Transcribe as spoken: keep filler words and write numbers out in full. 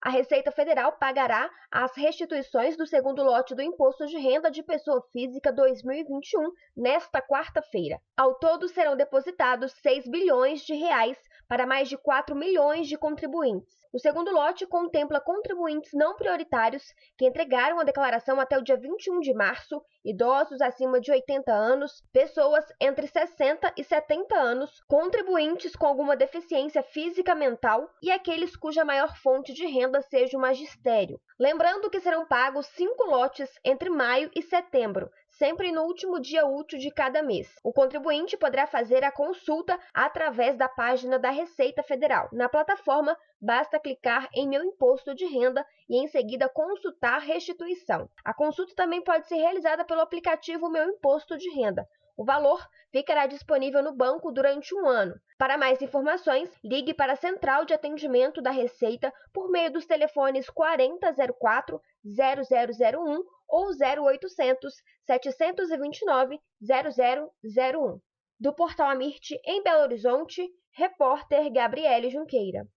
A Receita Federal pagará as restituições do segundo lote do Imposto de Renda de Pessoa Física dois mil e vinte e um nesta quarta-feira. Ao todo, serão depositados seis bilhões de reais para mais de quatro milhões de contribuintes. O segundo lote contempla contribuintes não prioritários que entregaram a declaração até o dia vinte e um de março, idosos acima de oitenta anos, pessoas entre sessenta e setenta anos, contribuintes com alguma deficiência física mental e aqueles cuja maior fonte de renda seja o magistério. Lembrando que serão pagos cinco lotes entre maio e setembro, sempre no último dia útil de cada mês. O contribuinte poderá fazer a consulta através da página da Receita Federal. Na plataforma, basta clicar em Meu Imposto de Renda e em seguida consultar restituição. A consulta também pode ser realizada pelo aplicativo Meu Imposto de Renda. O valor ficará disponível no banco durante um ano. Para mais informações, ligue para a Central de Atendimento da Receita por meio dos telefones quarenta zero quatro, zero zero zero um ou zero oitocentos, setecentos e vinte e nove, zero zero zero um. Do Portal Amirt, em Belo Horizonte, repórter Gabriele Junqueira.